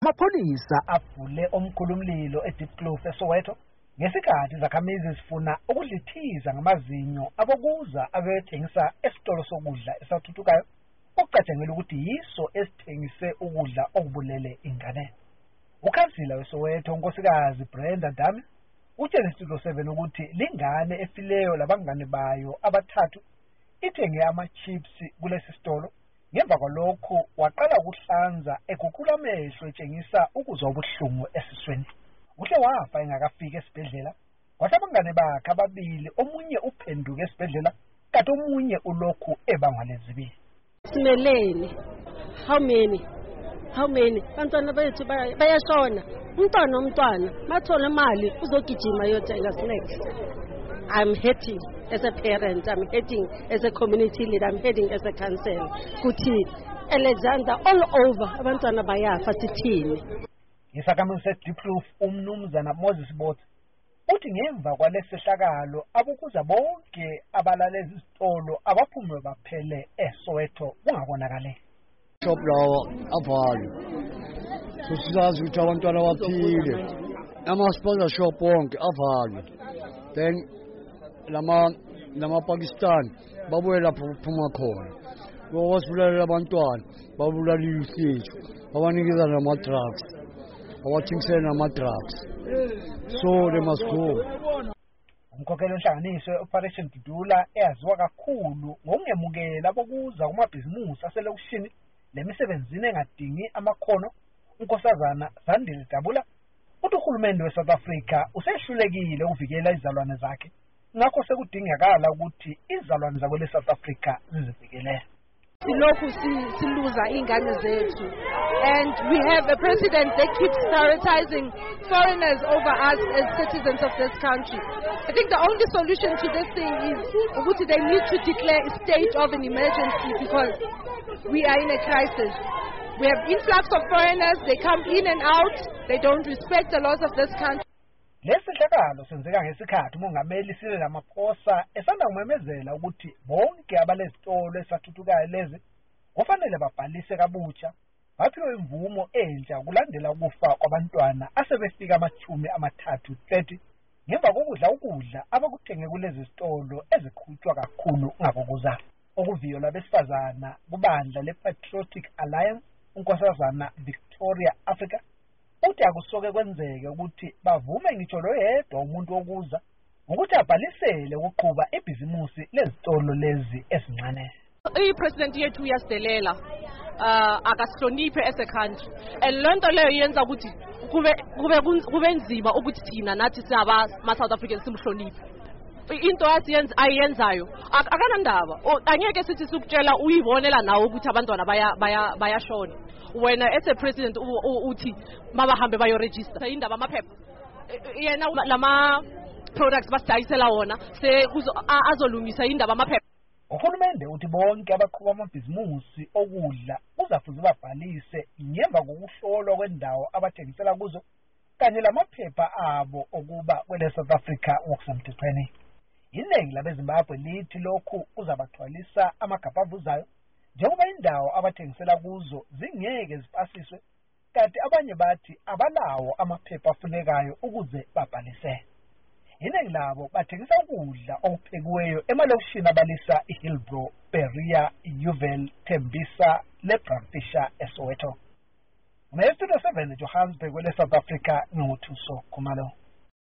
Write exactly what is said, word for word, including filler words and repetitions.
Amapholisa avule omkhulumlilo eDiepkloof eSoweto ngesikhathi izakhamizi zifuna ukudlithiza ngamazinyo abokuza abethengisa esitolo sokudla esathuthukayo okucatshangela ukuthi yiso esithengise ukudla okubulele ingane. Ukhansila weSoweto unkosikazi Brenda Dami utshele Studio seven ukuthi lingane efileyo labangane bayo abathathu ithenge ama-chips kulesi sitolo. Ngemva kwalokho waqala ukuhlanza ekukula amehlo etshengisa ukuzwa ubuhlungu esiswini. Uhle wafa engakafika esibhedlela. Kwathi abangane bakhe ababili omunye uphenduka esibhedlela kanti omunye ulokhu ebangwa lezibili. Simeleni. How many? How many? Bantwana bethu bayashona. Umntwana umntwana mathola imali uzogijima yothenga snacks. I'm hurting as a parent, I'm hurting as a community leader, I'm hurting as a council. Kuthi Alexander all over abantwana bayafa sithini. Isakhamuzi seDiepkloof umnumzana Moses Bot uthi ngemva kwalesehlakalo abukuza bonke abalalezi isitolo abaphume baphele eSoweto kungabonakale. Shop lawo avalo. Sosizazi ukuthi abantwana baphile. Ama-sponsor shop wonke avalo. Then lama lama Pakistan babuye lapho kuphuma khona. Bawasibulala abantwana, babulala ilusithi, babanikeza nama drugs. Bawathengisela nama drugs. So they must go. Umkhokheli wenhlanganiso Operation Dudula eyaziwa kakhulu ngokungemukela abokuza kumabhizimusi aselokishini lemisebenzini engadingi amakhono unkosazana Zandile Dabula uthi uhulumende weSouth Africa usehlulekile ukuvikela izalwane zakhe. Ngakho sekudingakala ukuthi izalwane zakwele South Africa zizivikele. Silokhu siluza ingane zethu, and we have a president that keeps prioritizing foreigners over us as citizens of this country. I think the only solution to this thing is ukuthi they need to declare a state of an emergency because we are in a crisis. We have influx of foreigners, they come in and out, they don't respect the laws of this country. Lesihlakalo senzeka ngesikhathi umongameli Cyril Ramaphosa esanda kumemezela ukuthi bonke abalezitolo esathuthukayo lezi kufanele babhalise kabutsha baphiwe imvumo entsha kulandela ukufa kwabantwana asebefika amachumi amathathu thirty ngemva kokudla ukudla abakuthenge kulezi zitolo ezikhutshwa kakhulu ngabokuza. Okuviyo labesifazana kubandla lePatriotic Alliance unkosazana Victoria Africa uthi akusoke kwenzeke ukuthi bavume ngitsho lo yedwa umuntu wokuza ukuthi abhalisele ukuqhuba ibhizimusi lezitolo lezi esincane. I-president yethu uyasidelela uh, akasihloniphe as a country, and lento leyo yenza ukuthi kube kube kube nzima ukuthi thina nathi saba ma-South Africans simhloniphe. Into asiyenza ayenzayo akanandaba, angeke sithi sikutshela uyibonela nawe ukuthi abantwana baya baya bayashona. Wena as a president uthi mabahambe bayo register indaba amaphepha yena lama products basidayisela wona se azolungisa indaba amaphepha. Uhulumende uthi bonke abaqhuba amabhizimusi okudla uzafuze babhalise ngemva kokuhlolwa kwendawo abathengisela kuzo kanye lamaphepha abo okuba kwele South Africa ngokusemthethweni. Iningi labeZimbabwe lithi lokhu kuzabathwalisa amagabha avuzayo njengoba indawo abathengisela kuzo zingeke zipasiswe kanti abanye bathi abalawo amaphepha afunekayo ukuze babhalise. Iningi labo bathengisa ukudla okuphekiweyo emalokishini abalisa iHillbrow, Berea, Yuvel, Tembisa leBramfisher eSoweto. Studio seven Johannesburg kwele South Africa nguthuso Khumalo.